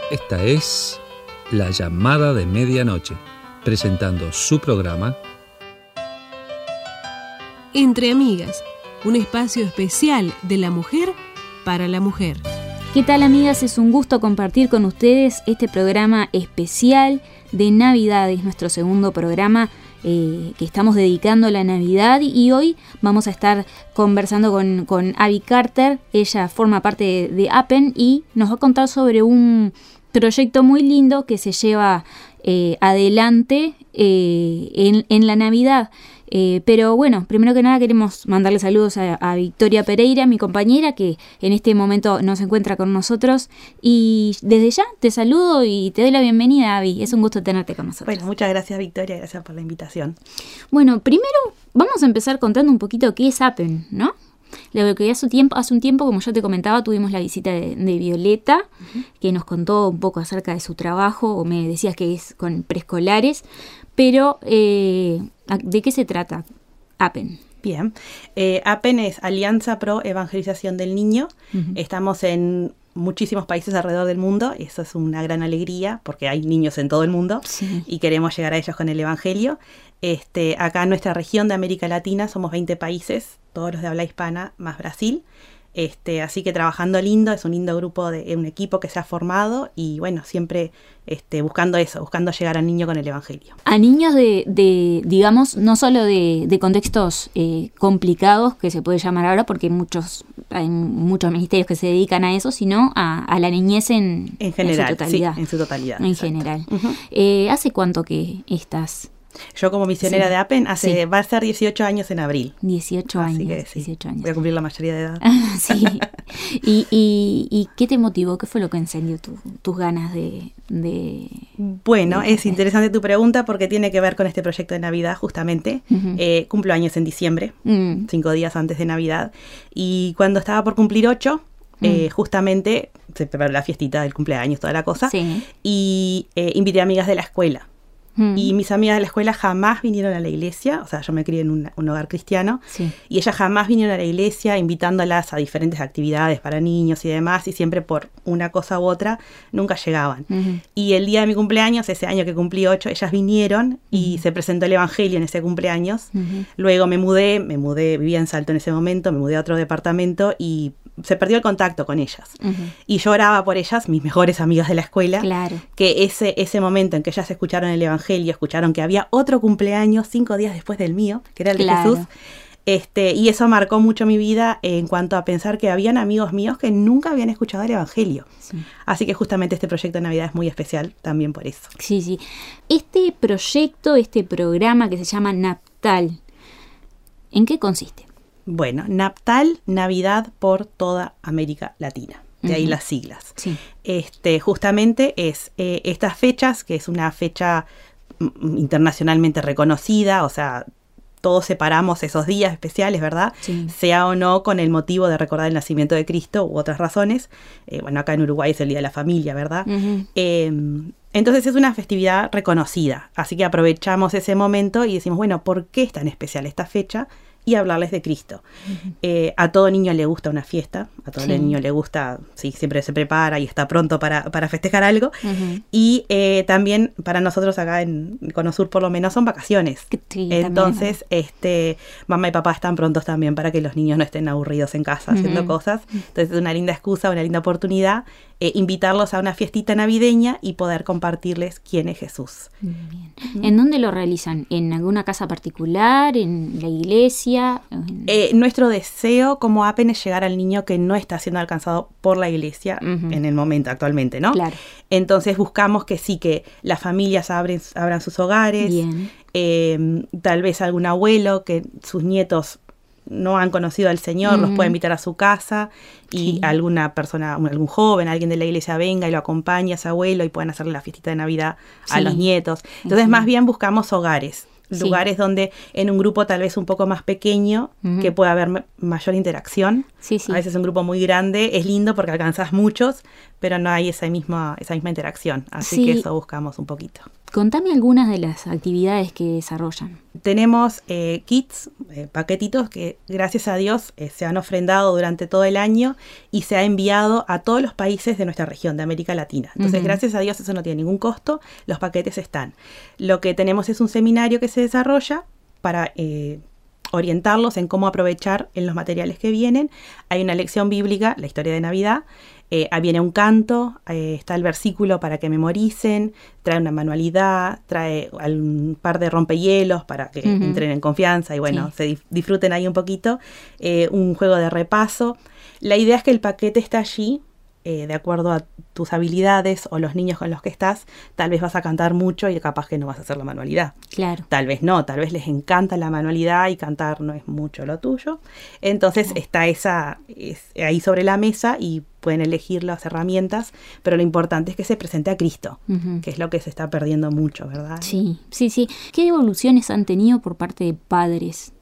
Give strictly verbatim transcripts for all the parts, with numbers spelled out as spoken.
Esta es La Llamada de Medianoche, presentando su programa Entre Amigas, un espacio especial de la mujer para la mujer. ¿Qué tal, amigas? Es un gusto compartir con ustedes este programa especial de Navidad. Es nuestro segundo programa eh, que estamos dedicando a la Navidad, y hoy vamos a estar conversando con, con Abby Carter. Ella forma parte de, de Appen y nos va a contar sobre un proyecto muy lindo que se lleva eh, adelante eh, en, en la Navidad. Eh, pero bueno, primero que nada queremos mandarle saludos a, a Victoria Pereira, mi compañera, que en este momento no se encuentra con nosotros. Y desde ya te saludo y te doy la bienvenida, Abby. Es un gusto tenerte con nosotros. Bueno, muchas gracias, Victoria, gracias por la invitación. Bueno, primero vamos a empezar contando un poquito qué es Appen, ¿no? Lo que hace, tiempo, hace un tiempo, como yo te comentaba, tuvimos la visita de, de Violeta, uh-huh. que nos contó un poco acerca de su trabajo, o me decías que es con preescolares, pero eh, ¿de qué se trata Appen? Bien, eh, Appen es Alianza Pro Evangelización del Niño. Uh-huh. Estamos en muchísimos países alrededor del mundo, y eso es una gran alegría porque hay niños en todo el mundo, sí. y queremos llegar a ellos con el Evangelio. Este, acá en nuestra región de América Latina somos veinte países, todos los de habla hispana, más Brasil. Este, así que trabajando lindo, es un lindo grupo, de un equipo que se ha formado, y bueno, siempre este, buscando eso, buscando llegar al niño con el Evangelio. A niños de, de digamos, no solo de, de contextos eh, complicados, que se puede llamar ahora, porque hay muchos, hay muchos ministerios que se dedican a eso, sino a, a la niñez en, en general, en su totalidad. Sí, en su totalidad. En exacto. general. Uh-huh. Eh, ¿Hace cuánto que estás? Yo como misionera sí. de Appen hace, sí. va a ser dieciocho años en abril. dieciocho Así años. Que, sí, dieciocho años. Voy a cumplir la mayoría de edad. Sí. ¿Y, y, ¿Y qué te motivó? ¿Qué fue lo que encendió tu, tus ganas de, de...? Bueno, de, es interesante tu pregunta porque tiene que ver con este proyecto de Navidad, justamente. Uh-huh. Eh, cumplo años en diciembre, uh-huh. cinco días antes de Navidad. Y cuando estaba por cumplir ocho... Eh, mm. justamente se preparó la fiestita del cumpleaños, toda la cosa, sí. y eh, invité a amigas de la escuela. Mm. Y mis amigas de la escuela jamás vinieron a la iglesia, o sea, yo me crié en un, un hogar cristiano, sí. y ellas jamás vinieron a la iglesia, invitándolas a diferentes actividades para niños y demás, y siempre por una cosa u otra nunca llegaban. Mm-hmm. Y el día de mi cumpleaños, ese año que cumplí ocho, ellas vinieron y mm-hmm. se presentó el Evangelio en ese cumpleaños. Mm-hmm. Luego me mudé, me mudé, vivía en Salto en ese momento, me mudé a otro departamento y se perdió el contacto con ellas. Uh-huh. Y yo oraba por ellas, mis mejores amigas de la escuela, claro. que ese, ese momento en que ellas escucharon el Evangelio, escucharon que había otro cumpleaños cinco días después del mío, que era el claro. de Jesús, este, y eso marcó mucho mi vida en cuanto a pensar que habían amigos míos que nunca habían escuchado el Evangelio. Sí. Así que justamente este proyecto de Navidad es muy especial también por eso. Sí, sí. Este proyecto, este programa que se llama Naptal, ¿en qué consiste? Bueno, Naptal, Navidad por toda América Latina. De uh-huh. ahí las siglas. Sí. Este, justamente es eh, estas fechas, que es una fecha m- internacionalmente reconocida, o sea, todos separamos esos días especiales, ¿verdad? Sí. Sea o no con el motivo de recordar el nacimiento de Cristo u otras razones. Eh, bueno, acá en Uruguay es el Día de la Familia, ¿verdad? Uh-huh. Eh, entonces es una festividad reconocida. Así que aprovechamos ese momento y decimos, bueno, ¿por qué es tan especial esta fecha? Y hablarles de Cristo. Uh-huh. Eh, a todo niño le gusta una fiesta, a todo sí. niño le gusta, sí, siempre se prepara y está pronto para, para festejar algo. Uh-huh. Y eh, también para nosotros acá en Conosur por lo menos son vacaciones. Sí, entonces, también. este, mamá y papá están prontos también para que los niños no estén aburridos en casa uh-huh. haciendo cosas. Entonces es una linda excusa, una linda oportunidad, eh, invitarlos a una fiestita navideña y poder compartirles quién es Jesús. Bien. Uh-huh. ¿En dónde lo realizan? ¿En alguna casa particular? ¿En la iglesia? Eh, nuestro deseo como Appen es llegar al niño que no está siendo alcanzado por la iglesia uh-huh. en el momento actualmente, ¿no? Claro. Entonces buscamos que sí, que las familias abren, abran sus hogares, eh, tal vez algún abuelo que sus nietos no han conocido al Señor, uh-huh. los puede invitar a su casa y sí. alguna persona, algún joven, alguien de la iglesia venga y lo acompañe a ese abuelo y puedan hacerle la fiestita de Navidad sí. a los nietos. Entonces uh-huh. más bien buscamos hogares. Lugares sí. donde en un grupo tal vez un poco más pequeño, uh-huh. que pueda haber m- mayor interacción. Sí, sí. A veces un grupo muy grande es lindo porque alcanzas muchos, pero no hay esa misma, esa misma interacción. Así sí. que eso buscamos un poquito. contame algunas de las actividades que desarrollan. Tenemos eh, kits, eh, paquetitos que gracias a Dios eh, se han ofrendado durante todo el año y se ha enviado a todos los países de nuestra región, de América Latina. Entonces, uh-huh. gracias a Dios eso no tiene ningún costo, los paquetes están. Lo que tenemos es un seminario que se desarrolla para eh, orientarlos en cómo aprovechar en los materiales que vienen. Hay una lección bíblica, la historia de Navidad. Eh, viene un canto, eh, está el versículo para que memoricen, trae una manualidad, trae un par de rompehielos para que uh-huh. entren en confianza y bueno, sí. se dif- disfruten ahí un poquito, eh, un juego de repaso. La idea es que el paquete está allí, eh, de acuerdo a tus habilidades o los niños con los que estás, tal vez vas a cantar mucho y capaz que no vas a hacer la manualidad. Claro. Tal vez no, tal vez les encanta la manualidad y cantar no es mucho lo tuyo. Entonces uh-huh. está esa es, ahí sobre la mesa y pueden elegir las herramientas, pero lo importante es que se presente a Cristo, uh-huh. que es lo que se está perdiendo mucho, ¿verdad? Sí, sí, sí. ¿Qué evoluciones han tenido por parte de padres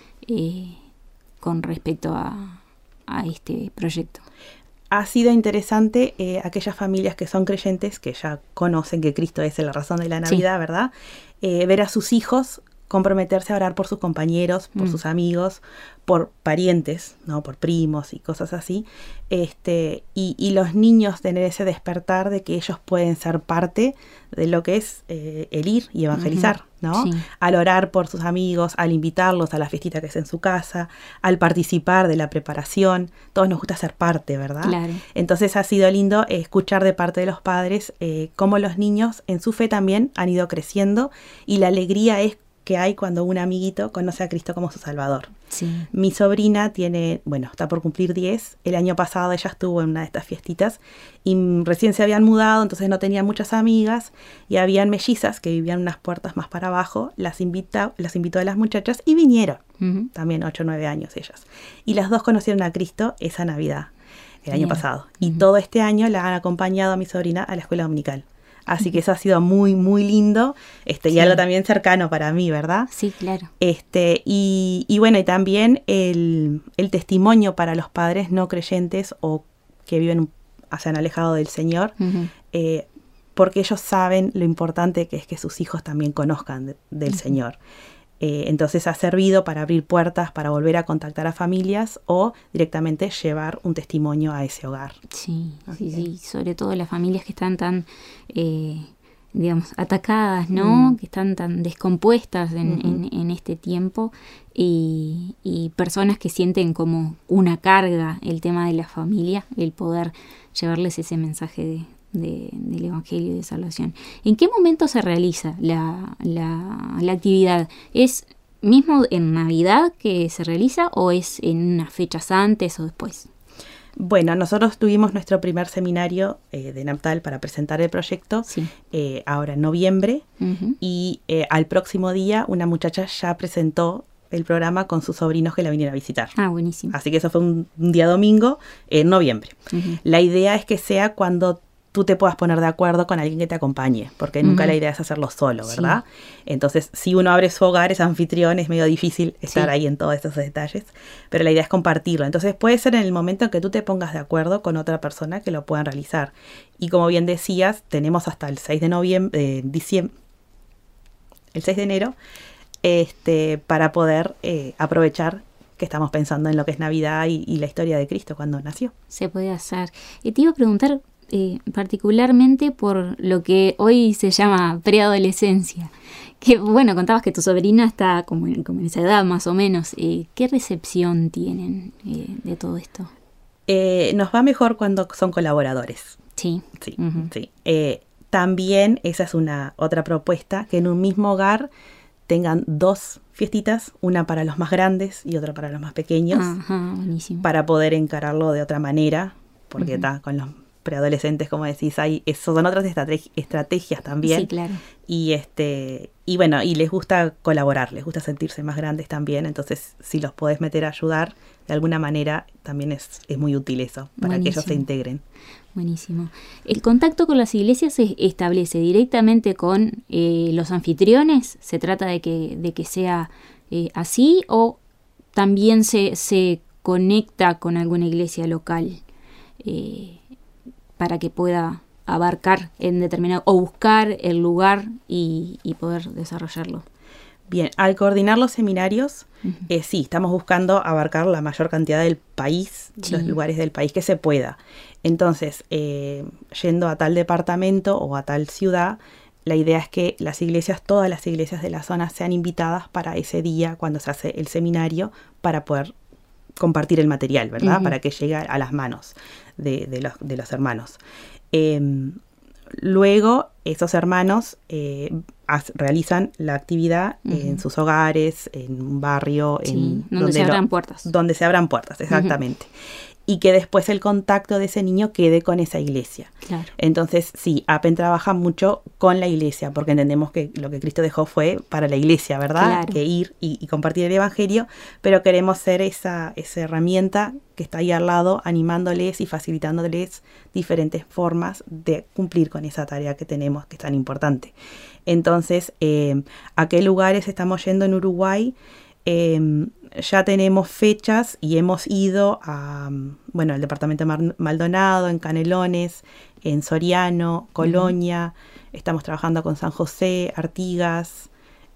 eh, con respecto a, a este proyecto? Ha sido interesante eh, aquellas familias que son creyentes, que ya conocen que Cristo es la razón de la Navidad, sí. ¿verdad? Eh, ver a sus hijos comprometerse a orar por sus compañeros, por mm. sus amigos, por parientes, ¿no? Por primos y cosas así. Este, y, y los niños tener ese despertar de que ellos pueden ser parte de lo que es eh, el ir y evangelizar, uh-huh. ¿no? Sí. Al orar por sus amigos, al invitarlos a la fiestita que es en su casa, al participar de la preparación. Todos nos gusta ser parte, ¿verdad? Claro. Entonces ha sido lindo eh, escuchar de parte de los padres eh, cómo los niños en su fe también han ido creciendo y la alegría es que hay cuando un amiguito conoce a Cristo como su Salvador. Sí. Mi sobrina tiene, bueno, está por cumplir diez. El año pasado ella estuvo en una de estas fiestitas y recién se habían mudado, entonces no tenía muchas amigas y habían mellizas que vivían unas puertas más para abajo. Las, invita, las invitó a las muchachas y vinieron, uh-huh. también ocho o nueve años ellas. Y las dos conocieron a Cristo esa Navidad, el Bien. año pasado. Y uh-huh. todo este año la han acompañado a mi sobrina a la escuela dominical. Así que eso ha sido muy, muy lindo, este, sí. y algo también cercano para mí, ¿verdad? Sí, claro. Este, y, y bueno, y también el, el testimonio para los padres no creyentes o que viven, se han alejado del Señor, uh-huh. eh, porque ellos saben lo importante que es que sus hijos también conozcan de, del uh-huh. Señor. Eh, entonces ha servido para abrir puertas, para volver a contactar a familias o directamente llevar un testimonio a ese hogar. Sí, sí, sí, sobre todo las familias que están tan, eh, digamos, atacadas, ¿no? Mm. Que están tan descompuestas en, uh-huh. en, en este tiempo y, y personas que sienten como una carga el tema de la familia, el poder llevarles ese mensaje de... De, del Evangelio de Salvación. ¿En qué momento se realiza la, la, la actividad? ¿Es mismo en Navidad que se realiza o es en unas fechas antes o después? Bueno, nosotros tuvimos nuestro primer seminario eh, de Natal para presentar el proyecto, sí. eh, ahora en noviembre, uh-huh. y eh, al próximo día una muchacha ya presentó el programa con sus sobrinos que la vinieron a visitar. Ah, buenísimo. Así que eso fue un, un día domingo en noviembre. Uh-huh. La idea es que sea cuando tú te puedas poner de acuerdo con alguien que te acompañe, porque uh-huh. nunca la idea es hacerlo solo, ¿verdad? Sí. Entonces, si uno abre su hogar, es anfitrión, es medio difícil estar sí. ahí en todos estos detalles, pero la idea es compartirlo. Entonces, puede ser en el momento en que tú te pongas de acuerdo con otra persona que lo puedan realizar. Y como bien decías, tenemos hasta el seis de noviembre, eh, diciembre, el seis de enero, este, para poder eh, aprovechar que estamos pensando en lo que es Navidad y, y la historia de Cristo cuando nació. Se puede hacer. Y te iba a preguntar, Eh, particularmente por lo que hoy se llama preadolescencia, que bueno, contabas que tu sobrina está como en, como en esa edad más o menos. Eh, ¿qué recepción tienen eh, de todo esto? Eh, nos va mejor cuando son colaboradores. Sí. Sí, uh-huh. sí. Eh, también esa es una otra propuesta, que en un mismo hogar tengan dos fiestitas, una para los más grandes y otra para los más pequeños. Ajá, buenísimo. Para poder encararlo de otra manera, porque está uh-huh. con los preadolescentes, como decís, hay, eso son otras estrategi- estrategias también. Sí, claro. Y este, y bueno, y les gusta colaborar, les gusta sentirse más grandes también, entonces si los podés meter a ayudar de alguna manera, también es, es muy útil eso, para Buenísimo. Que ellos se integren. Buenísimo. ¿El contacto con las iglesias se establece directamente con eh, los anfitriones? ¿Se trata de que, de que sea eh, así o también se, se conecta con alguna iglesia local? Eh, para que pueda abarcar en determinado, o buscar el lugar y, y poder desarrollarlo. Bien, al coordinar los seminarios, uh-huh. eh, sí, estamos buscando abarcar la mayor cantidad del país, sí. los lugares del país que se pueda. Entonces, eh, yendo a tal departamento o a tal ciudad, la idea es que las iglesias, todas las iglesias de la zona sean invitadas para ese día cuando se hace el seminario para poder compartir el material, ¿verdad? Uh-huh. Para que llegue a las manos de, de, los, de los hermanos. Eh, luego, esos hermanos eh, as, realizan la actividad uh-huh. en sus hogares, en un barrio, sí, en donde, donde se abran lo, puertas. Donde se abran puertas, exactamente. Uh-huh. Y que después el contacto de ese niño quede con esa iglesia. Claro. Entonces, sí, Apen trabaja mucho con la iglesia, porque entendemos que lo que Cristo dejó fue para la iglesia, ¿verdad? Claro. Que ir y, y compartir el evangelio, pero queremos ser esa, esa herramienta que está ahí al lado, animándoles y facilitándoles diferentes formas de cumplir con esa tarea que tenemos, que es tan importante. Entonces, eh, ¿a qué lugares estamos yendo en Uruguay? Eh, ya tenemos fechas y hemos ido a, bueno, al departamento de Maldonado, en Canelones, en Soriano, Colonia, uh-huh. estamos trabajando con San José, Artigas,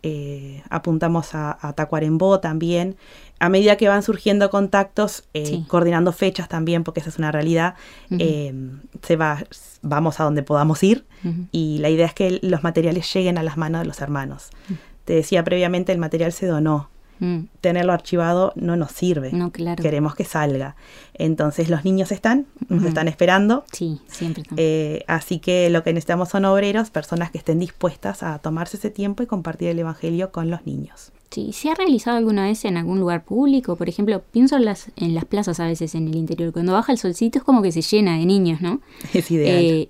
eh, apuntamos a, a Tacuarembó también. A medida que van surgiendo contactos, eh, sí. coordinando fechas también, porque esa es una realidad, uh-huh. eh, se va, vamos a donde podamos ir, uh-huh. y la idea es que los materiales lleguen a las manos de los hermanos. Uh-huh. Te decía previamente, el material se donó. Mm. Tenerlo archivado no nos sirve. No, claro. Queremos que salga. Entonces los niños están, nos uh-huh. están esperando. Sí, siempre están. Eh, así que lo que necesitamos son obreros, personas que estén dispuestas a tomarse ese tiempo y compartir el evangelio con los niños. Sí, ¿se ha realizado alguna vez en algún lugar público? Por ejemplo, pienso en las, en las plazas a veces en el interior. Cuando baja el solcito es como que se llena de niños, ¿no? Es ideal. Eh,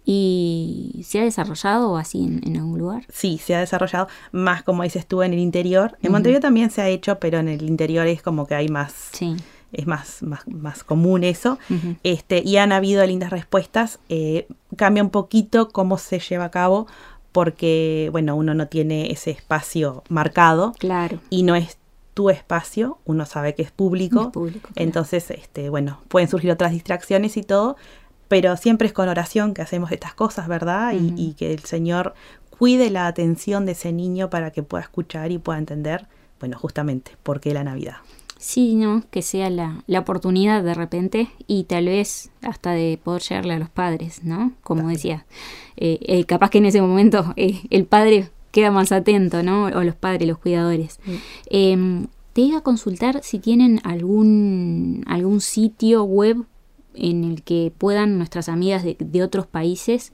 ¿Y se ha desarrollado así en, en algún lugar? Sí, se ha desarrollado más, como dices tú, en el interior. En uh-huh. Montevideo también se ha hecho, pero en el interior es como que hay más... Sí. Es más, más, más común eso. Uh-huh. Este, y han habido lindas respuestas. Eh, cambia un poquito cómo se lleva a cabo, porque, bueno, uno no tiene ese espacio marcado. Claro. Y no es tu espacio, uno sabe que es público. Es público, claro. Entonces, este, bueno, pueden surgir otras distracciones y todo, pero siempre es con oración que hacemos estas cosas, ¿verdad? Uh-huh. Y, y que el Señor cuide la atención de ese niño para que pueda escuchar y pueda entender, bueno, justamente, por qué la Navidad. Sí, ¿no? Que sea la, la oportunidad de repente y tal vez hasta de poder llegarle a los padres, ¿no? Como También. decía, eh, eh, capaz que en ese momento eh, el padre queda más atento, ¿no? O los padres, los cuidadores. Mm. Eh, te iba a consultar si tienen algún, algún sitio web en el que puedan nuestras amigas de, de otros países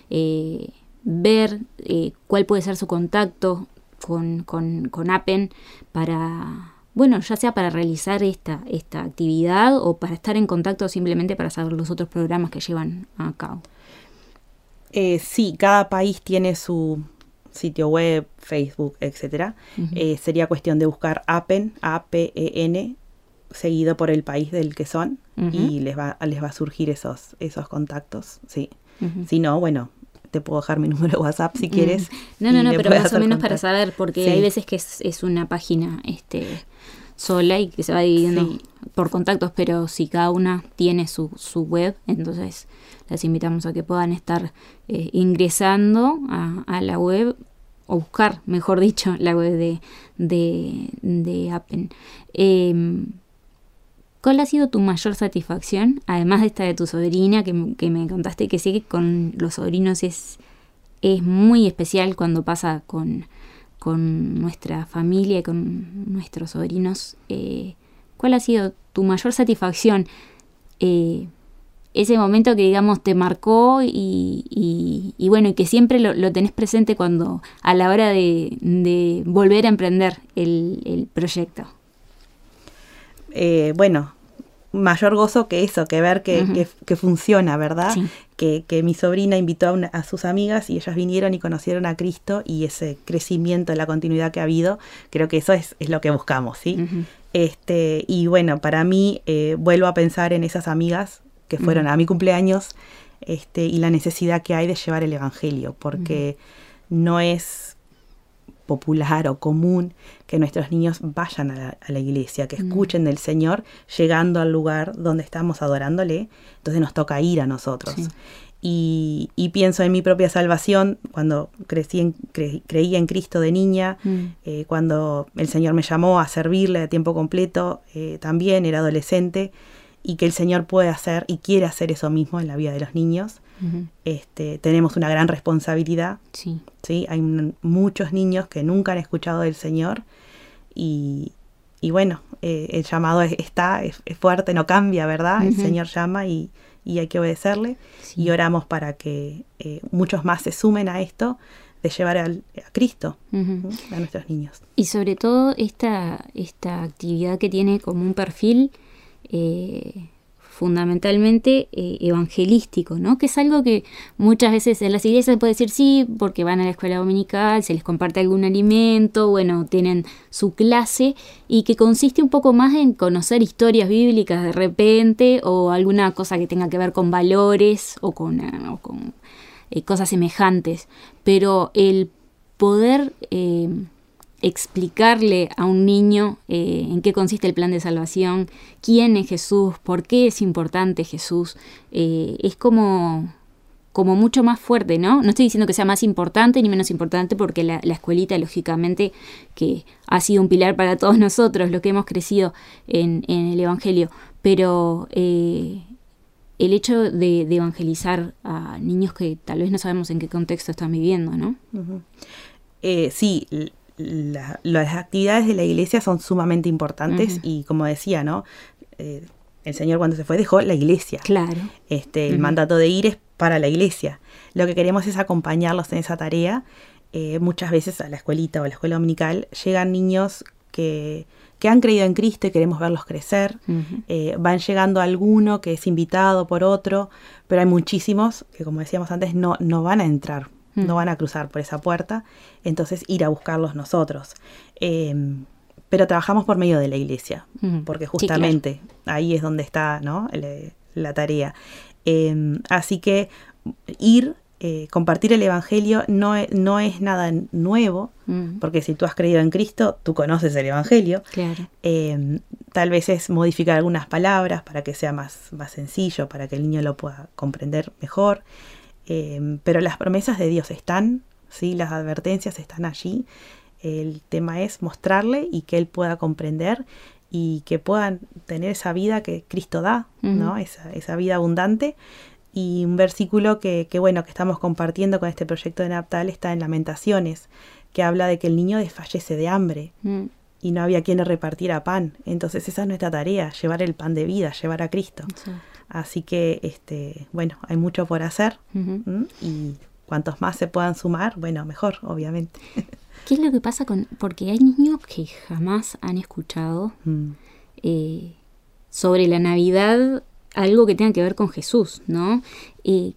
eh, ver eh, cuál puede ser su contacto con, con, con Apen para... Bueno, ya sea para realizar esta, esta actividad o para estar en contacto simplemente para saber los otros programas que llevan a cabo. Eh, sí, cada país tiene su sitio web, Facebook, etcétera. Uh-huh. Eh, sería cuestión de buscar Apen, A P E N, seguido por el país del que son, uh-huh. y les va, les va a surgir esos, esos contactos, sí. Uh-huh. Si no, bueno... te puedo dejar mi número de WhatsApp si quieres. No, no, no, pero más o menos contacto. Para saber, porque sí. hay veces que es, es una página este, sola y que se va dividiendo sí. por contactos, pero si cada una tiene su, su web, entonces las invitamos a que puedan estar eh, ingresando a, a la web, o buscar, mejor dicho, la web de, de, de Apen. Eh, ¿Cuál ha sido tu mayor satisfacción? Además de esta de tu sobrina, que, que me contaste que sí que con los sobrinos es, es muy especial cuando pasa con, con nuestra familia, con nuestros sobrinos. Eh, ¿Cuál ha sido tu mayor satisfacción? Eh, ese momento que, digamos, te marcó y, y, y bueno, y que siempre lo, lo tenés presente cuando a la hora de, de volver a emprender el, el proyecto. Eh, bueno, mayor gozo que eso, que ver que, uh-huh. que, que funciona, ¿verdad? Sí. Que, que mi sobrina invitó a, una, a sus amigas y ellas vinieron y conocieron a Cristo, y ese crecimiento, la continuidad que ha habido, creo que eso es, es lo que buscamos, ¿sí? Uh-huh. Este, y bueno, para mí, eh, vuelvo a pensar en esas amigas que fueron uh-huh. a mi cumpleaños, este, y la necesidad que hay de llevar el evangelio, porque uh-huh. no es popular o común que nuestros niños vayan a la, a la iglesia, que escuchen mm. del Señor llegando al lugar donde estamos adorándole. Entonces nos toca ir a nosotros. Sí. Y, y pienso en mi propia salvación cuando crecí en, cre, creía en Cristo de niña, mm. eh, cuando el Señor me llamó a servirle a tiempo completo, eh, también era adolescente, y que el Señor puede hacer y quiere hacer eso mismo en la vida de los niños. Uh-huh. Este, tenemos una gran responsabilidad. Sí. ¿Sí? Hay un, muchos niños que nunca han escuchado del Señor y, y bueno, eh, el llamado es, está, es, es fuerte, no cambia, ¿verdad? Uh-huh. El Señor llama y, y hay que obedecerle. Sí. Y oramos para que eh, muchos más se sumen a esto de llevar al, a Cristo, uh-huh, a nuestros niños. Y sobre todo esta, esta actividad que tiene como un perfil eh, fundamentalmente eh, evangelístico, ¿no? Que es algo que muchas veces en las iglesias se puede decir sí, porque van a la escuela dominical, se les comparte algún alimento, bueno, tienen su clase, y que consiste un poco más en conocer historias bíblicas de repente, o alguna cosa que tenga que ver con valores o con, uh, o con eh, cosas semejantes, pero el poder eh, explicarle a un niño eh, en qué consiste el plan de salvación, quién es Jesús, por qué es importante Jesús, eh, es como, como mucho más fuerte, ¿no? No estoy diciendo que sea más importante ni menos importante, porque la, la escuelita, lógicamente, que ha sido un pilar para todos nosotros, los que hemos crecido en, en el Evangelio, pero eh, el hecho de, de evangelizar a niños que tal vez no sabemos en qué contexto están viviendo, ¿no? Uh-huh. Eh, sí, La, las actividades de la iglesia son sumamente importantes, uh-huh, y como decía, ¿no? Eh, el Señor cuando se fue dejó la iglesia. Claro. Este, el uh-huh. mandato de ir es para la iglesia. Lo que queremos es acompañarlos en esa tarea. Eh, muchas veces a la escuelita o a la escuela dominical llegan niños que, que han creído en Cristo y queremos verlos crecer. Uh-huh. Eh, van llegando alguno que es invitado por otro, pero hay muchísimos que, como decíamos antes, no, no van a entrar. No van a cruzar por esa puerta, entonces ir a buscarlos nosotros. Eh, pero trabajamos por medio de la iglesia, uh-huh, porque justamente sí, claro, ahí es donde está, ¿no? la, la tarea. Eh, así que ir, eh, compartir el Evangelio no es, no es nada nuevo, uh-huh, porque si tú has creído en Cristo, tú conoces el Evangelio. Claro. Eh, tal vez es modificar algunas palabras para que sea más, más sencillo, para que el niño lo pueda comprender mejor. Eh, pero las promesas de Dios están, ¿sí? Las advertencias están allí. El tema es mostrarle y que él pueda comprender y que puedan tener esa vida que Cristo da, uh-huh, ¿no? Esa, esa vida abundante. Y un versículo que, que, bueno, que estamos compartiendo con este proyecto de Naptal está en Lamentaciones, que habla de que el niño desfallece de hambre, uh-huh, y no había quien le repartiera pan. Entonces esa es nuestra tarea, llevar el pan de vida, llevar a Cristo. Sí. Así que, este, bueno, hay mucho por hacer, uh-huh, ¿Mm? Y cuantos más se puedan sumar, bueno, mejor, obviamente. ¿Qué es lo que pasa con...? Porque hay niños que jamás han escuchado mm. eh, sobre la Navidad algo que tenga que ver con Jesús, ¿no? Eh,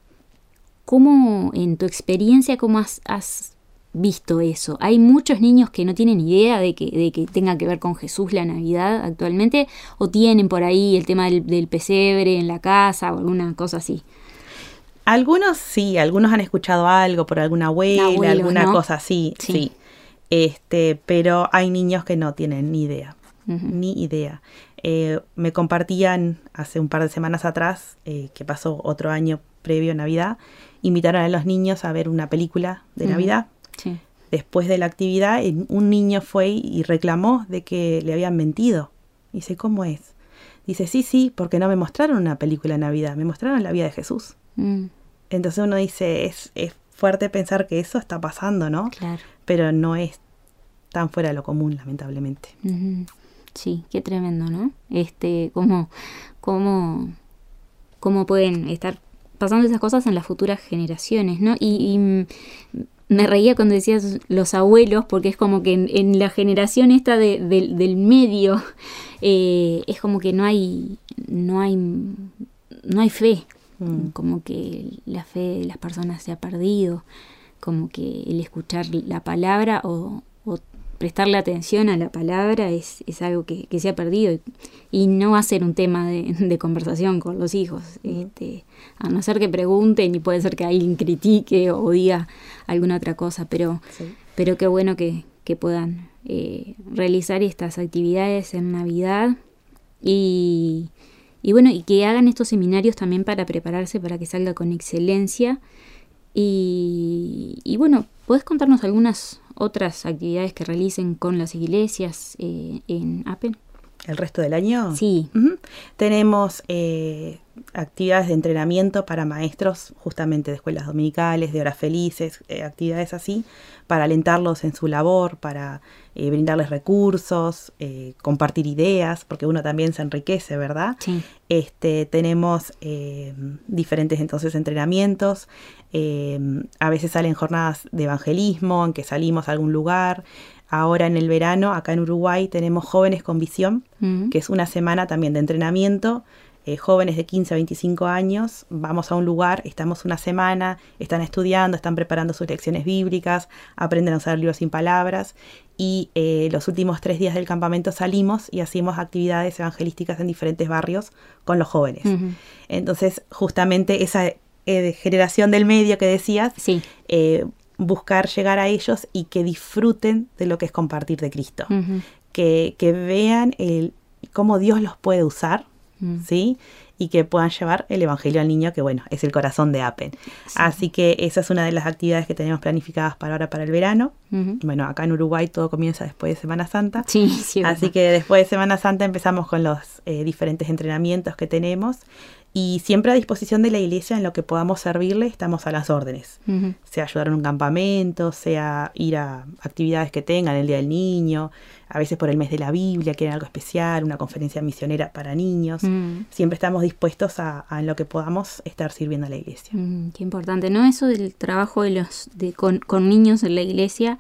¿Cómo, en tu experiencia, cómo has, has visto eso? ¿Hay muchos niños que no tienen idea de que, de que tenga que ver con Jesús la Navidad actualmente? ¿O tienen por ahí el tema del, del pesebre en la casa o alguna cosa así? Algunos sí, algunos han escuchado algo por alguna abuela, abuelo, alguna ¿no? cosa así, sí. sí. Este, pero hay niños que no tienen ni idea, uh-huh, ni idea. Eh, me compartían hace un par de semanas atrás, eh, que pasó otro año previo a Navidad, invitaron a los niños a ver una película de uh-huh, Navidad. Sí. Después de la actividad, un niño fue y reclamó de que le habían mentido. Dice, ¿cómo es? Dice, sí, sí, porque no me mostraron una película de Navidad, me mostraron la vida de Jesús. Mm. Entonces uno dice, es, es fuerte pensar que eso está pasando, ¿no? Claro. Pero no es tan fuera de lo común, lamentablemente. Uh-huh. Sí, qué tremendo, ¿no? Este, cómo, cómo, cómo pueden estar pasando esas cosas en las futuras generaciones, ¿no? Y... y me reía cuando decías los abuelos, porque es como que en, en la generación esta de, de, del medio, eh, es como que no hay, no hay, no hay fe, mm. como que la fe de las personas se ha perdido, como que el escuchar la palabra o, o prestarle atención a la palabra es, es algo que, que se ha perdido y, y no va a ser un tema de, de conversación con los hijos, este, a no ser que pregunten y puede ser que alguien critique o diga alguna otra cosa, pero, sí. pero qué bueno que, que puedan eh, realizar estas actividades en Navidad y, y bueno, y que hagan estos seminarios también para prepararse para que salga con excelencia. Y, y bueno, ¿podés contarnos algunas otras actividades que realicen con las iglesias eh, en Apen? ¿El resto del año? Sí. Uh-huh. Tenemos eh, actividades de entrenamiento para maestros, justamente de escuelas dominicales, de horas felices, eh, actividades así, para alentarlos en su labor, para eh, brindarles recursos, eh, compartir ideas, porque uno también se enriquece, ¿verdad? Sí. Este, tenemos eh, diferentes entonces entrenamientos, eh, a veces salen jornadas de evangelismo, en que salimos a algún lugar. Ahora en el verano, acá en Uruguay, tenemos Jóvenes con Visión, uh-huh. que es una semana también de entrenamiento. Eh, jóvenes de quince a veinticinco años, vamos a un lugar, estamos una semana, están estudiando, están preparando sus lecciones bíblicas, aprenden a usar libros sin palabras, y eh, los últimos tres días del campamento salimos y hacemos actividades evangelísticas en diferentes barrios con los jóvenes. Uh-huh. Entonces, justamente esa eh, generación del medio que decías, sí. eh, buscar llegar a ellos y que disfruten de lo que es compartir de Cristo, uh-huh. que, que vean el, cómo Dios los puede usar, uh-huh. ¿sí? Y que puedan llevar el evangelio al niño, que bueno, es el corazón de Apen. Sí. Así que esa es una de las actividades que tenemos planificadas para ahora, para el verano. Uh-huh. Bueno, acá en Uruguay todo comienza después de Semana Santa. Sí, sí. Así que después de Semana Santa empezamos con los eh, diferentes entrenamientos que tenemos. Y siempre a disposición de la iglesia, en lo que podamos servirle, estamos a las órdenes. Uh-huh. Sea ayudar en un campamento, sea ir a actividades que tengan, el Día del Niño, a veces por el mes de la Biblia, quieren algo especial, una conferencia misionera para niños. Uh-huh. Siempre estamos dispuestos a, a en lo que podamos estar sirviendo a la iglesia. Uh-huh. Qué importante, ¿no? Eso del trabajo de los de con, con niños en la iglesia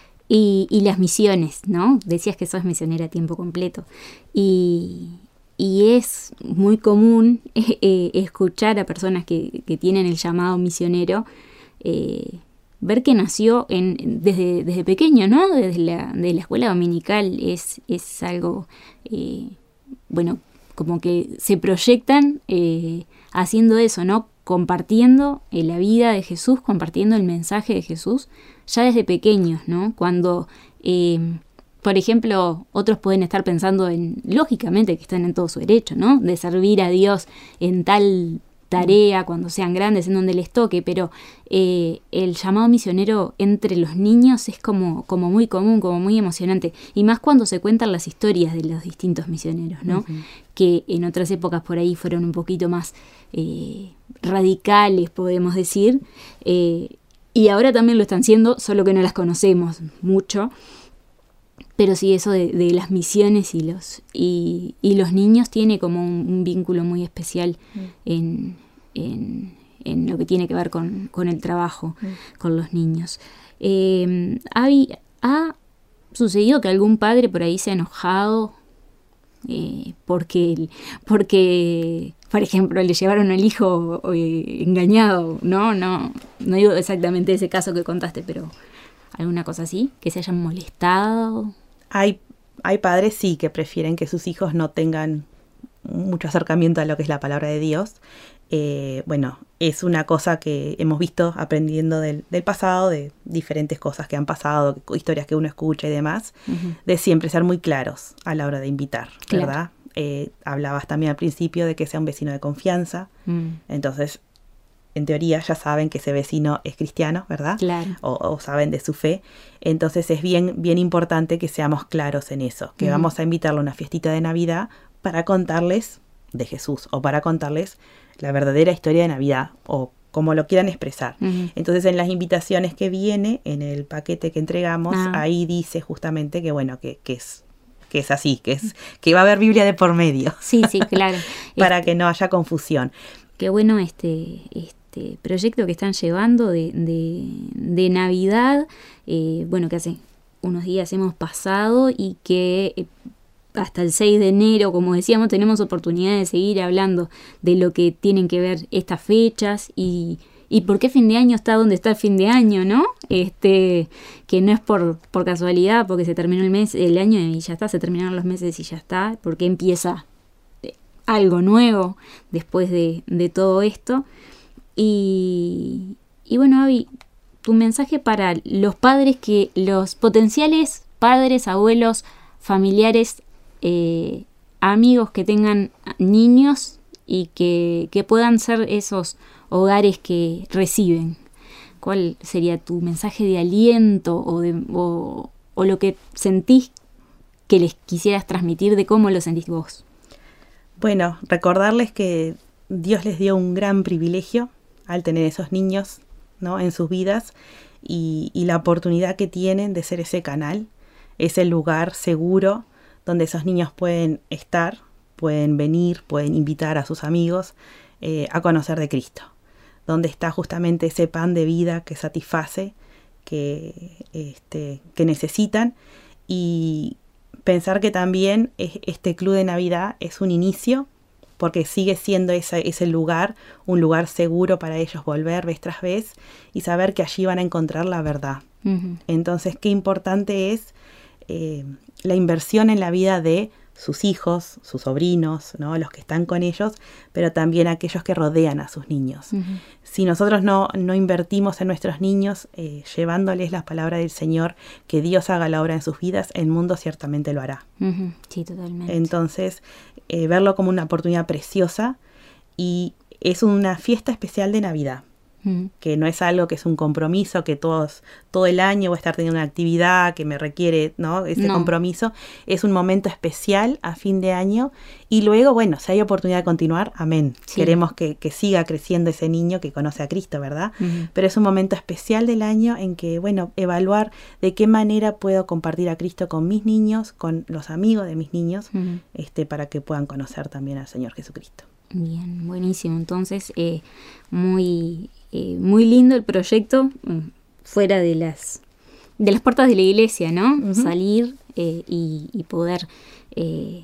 y, y las misiones, ¿no? Decías que sos misionera a tiempo completo. Y... Y es muy común eh, eh, escuchar a personas que, que tienen el llamado misionero, eh, ver que nació en, desde, desde pequeño, ¿no? Desde la, de la escuela dominical es, es algo, eh, bueno, como que se proyectan eh, haciendo eso, ¿no? Compartiendo eh, la vida de Jesús, compartiendo el mensaje de Jesús, ya desde pequeños, ¿no? Cuando... Eh, Por ejemplo, otros pueden estar pensando en, lógicamente que están en todo su derecho, ¿no? De servir a Dios en tal tarea cuando sean grandes, en donde les toque, pero eh, el llamado misionero entre los niños es como, como muy común, como muy emocionante, y más cuando se cuentan las historias de los distintos misioneros, ¿no? Uh-huh. Que en otras épocas por ahí fueron un poquito más eh, radicales, podemos decir, eh, y ahora también lo están siendo, solo que no las conocemos mucho. Pero sí, eso de, de las misiones y los y, y los niños tiene como un, un vínculo muy especial mm. en, en, en lo que tiene que ver con, con el trabajo mm. con los niños. Eh, ¿ha, ¿Ha sucedido que algún padre por ahí se ha enojado eh, porque, porque, por ejemplo, le llevaron al hijo eh, engañado? No, no, no digo exactamente ese caso que contaste, pero alguna cosa así, que se hayan molestado. Hay, hay padres, sí, que prefieren que sus hijos no tengan mucho acercamiento a lo que es la palabra de Dios. Eh, bueno, es una cosa que hemos visto aprendiendo del, del pasado, de diferentes cosas que han pasado, historias que uno escucha y demás, uh-huh. de siempre ser muy claros a la hora de invitar, claro. ¿verdad? Eh, hablabas también al principio de que sea un vecino de confianza, uh-huh. entonces... en teoría ya saben que ese vecino es cristiano, ¿verdad? Claro. O, o saben de su fe. Entonces es bien, bien importante que seamos claros en eso, que uh-huh. vamos a invitarle a una fiestita de Navidad para contarles de Jesús o para contarles la verdadera historia de Navidad o como lo quieran expresar. Uh-huh. Entonces en las invitaciones que viene, en el paquete que entregamos, uh-huh. ahí dice justamente que bueno, que, que es... que es así, que es que va a haber Biblia de por medio. Sí, sí, claro. Para este, que no haya confusión. Qué bueno este... este proyecto que están llevando de, de, de Navidad, eh, bueno, que hace unos días hemos pasado y que eh, hasta el seis de enero, como decíamos, tenemos oportunidad de seguir hablando de lo que tienen que ver estas fechas y, y por qué fin de año está donde está el fin de año, ¿no? Este, que no es por, por casualidad, porque se terminó el mes, el año y ya está, se terminaron los meses y ya está, porque empieza algo nuevo después de, de todo esto. Y, y bueno, Abby, tu mensaje para los padres, que los potenciales padres, abuelos, familiares, eh, amigos que tengan niños y que, que puedan ser esos hogares que reciben. ¿Cuál sería tu mensaje de aliento o, de, o, o lo que sentís que les quisieras transmitir de cómo lo sentís vos? Bueno, recordarles que Dios les dio un gran privilegio al tener esos niños, ¿no?, en sus vidas y, y la oportunidad que tienen de ser ese canal, ese lugar seguro donde esos niños pueden estar, pueden venir, pueden invitar a sus amigos eh, a conocer de Cristo, donde está justamente ese pan de vida que satisface, que, este, que necesitan, y pensar que también este Club de Navidad es un inicio, porque sigue siendo ese, ese lugar, un lugar seguro para ellos volver vez tras vez y saber que allí van a encontrar la verdad. Uh-huh. Entonces, qué importante es eh, la inversión en la vida de sus hijos, sus sobrinos, ¿no?, los que están con ellos, pero también aquellos que rodean a sus niños. Uh-huh. Si nosotros no, no invertimos en nuestros niños, eh, llevándoles la palabra del Señor, que Dios haga la obra en sus vidas, el mundo ciertamente lo hará. Uh-huh. Sí, totalmente. Entonces, eh, verlo como una oportunidad preciosa, y es una fiesta especial de Navidad. Que no es algo que es un compromiso, que todos todo el año voy a estar teniendo una actividad que me requiere, ¿no?, ese no. compromiso. Es un momento especial a fin de año, y luego, bueno, si hay oportunidad de continuar, amén. Sí. Queremos que, que siga creciendo ese niño que conoce a Cristo, ¿verdad? Uh-huh. Pero es un momento especial del año en que, bueno, evaluar de qué manera puedo compartir a Cristo con mis niños, con los amigos de mis niños, uh-huh. este, para que puedan conocer también al Señor Jesucristo. Bien, buenísimo. Entonces, eh, muy... Eh, muy lindo el proyecto, fuera de las de las puertas de la iglesia, ¿no? Uh-huh. Salir eh, y, y poder eh,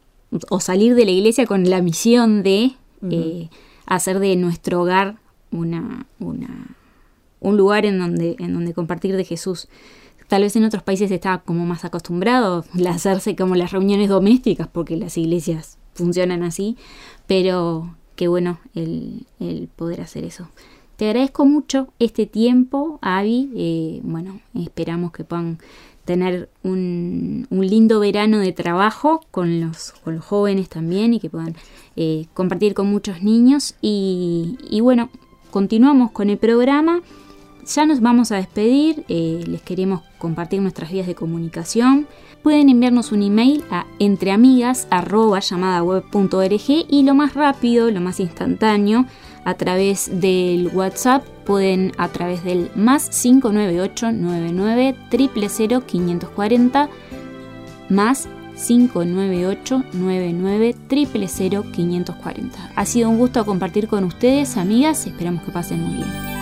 o salir de la iglesia con la misión de uh-huh. eh, hacer de nuestro hogar una, una un lugar en donde en donde compartir de Jesús. Tal vez en otros países está como más acostumbrado a hacerse como las reuniones domésticas, porque las iglesias funcionan así, pero qué bueno el, el poder hacer eso. Te agradezco mucho este tiempo, Abby. Eh, bueno, esperamos que puedan tener un, un lindo verano de trabajo con los, con los jóvenes también, y que puedan eh, compartir con muchos niños. Y, y bueno, continuamos con el programa. Ya nos vamos a despedir. Eh, les queremos compartir nuestras vías de comunicación. Pueden enviarnos un email a entreamigas arroba llamadaweb punto org, y lo más rápido, lo más instantáneo, a través del WhatsApp, pueden a través del más cinco nueve ocho nueve nueve cero cero cero quinientos cuarenta, más cinco nueve ocho nueve nueve cero cero cero quinientos cuarenta. Ha sido un gusto compartir con ustedes, amigas, esperamos que pasen muy bien.